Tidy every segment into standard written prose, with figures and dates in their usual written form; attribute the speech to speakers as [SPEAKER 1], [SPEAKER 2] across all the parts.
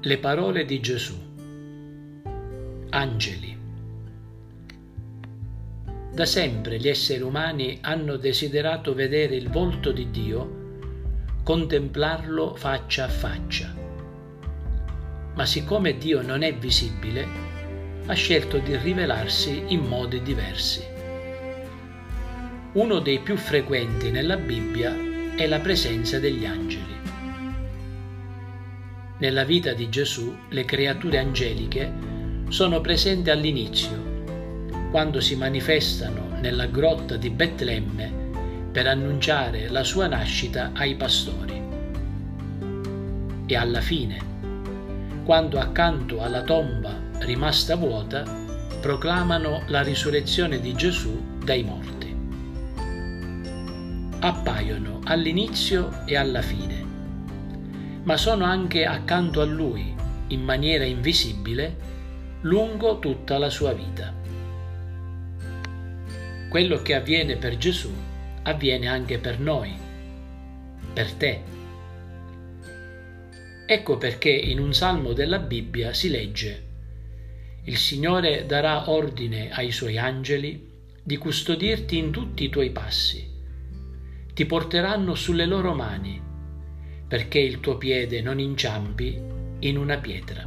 [SPEAKER 1] Le parole di Gesù. Angeli. Da sempre gli esseri umani hanno desiderato vedere il volto di Dio, contemplarlo faccia a faccia. Ma siccome Dio non è visibile, ha scelto di rivelarsi in modi diversi. Uno dei più frequenti nella Bibbia è la presenza degli angeli. Nella vita di Gesù, le creature angeliche sono presenti all'inizio, quando si manifestano nella grotta di Betlemme per annunciare la sua nascita ai pastori. E alla fine, quando accanto alla tomba rimasta vuota, proclamano la risurrezione di Gesù dai morti. Appaiono all'inizio e alla fine, ma sono anche accanto a Lui, in maniera invisibile, lungo tutta la sua vita. Quello che avviene per Gesù avviene anche per noi, per te. Ecco perché in un salmo della Bibbia si legge: «Il Signore darà ordine ai Suoi angeli di custodirti in tutti i tuoi passi. Ti porteranno sulle loro mani, perché il tuo piede non inciampi in una pietra».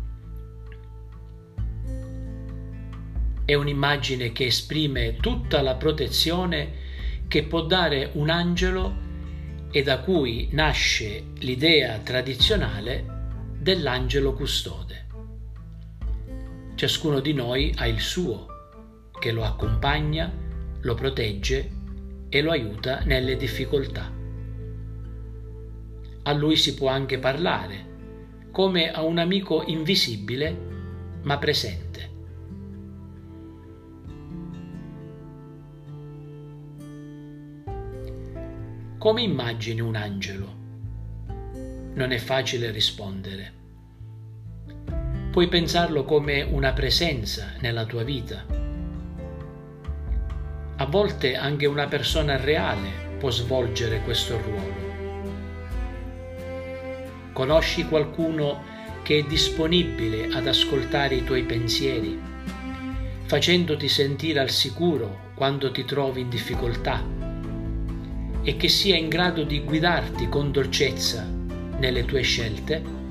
[SPEAKER 1] È un'immagine che esprime tutta la protezione che può dare un angelo e da cui nasce l'idea tradizionale dell'angelo custode. Ciascuno di noi ha il suo, che lo accompagna, lo protegge e lo aiuta nelle difficoltà. A lui si può anche parlare, come a un amico invisibile ma presente. Come immagini un angelo? Non è facile rispondere. Puoi pensarlo come una presenza nella tua vita. A volte anche una persona reale può svolgere questo ruolo. Conosci qualcuno che è disponibile ad ascoltare i tuoi pensieri, facendoti sentire al sicuro quando ti trovi in difficoltà e che sia in grado di guidarti con dolcezza nelle tue scelte?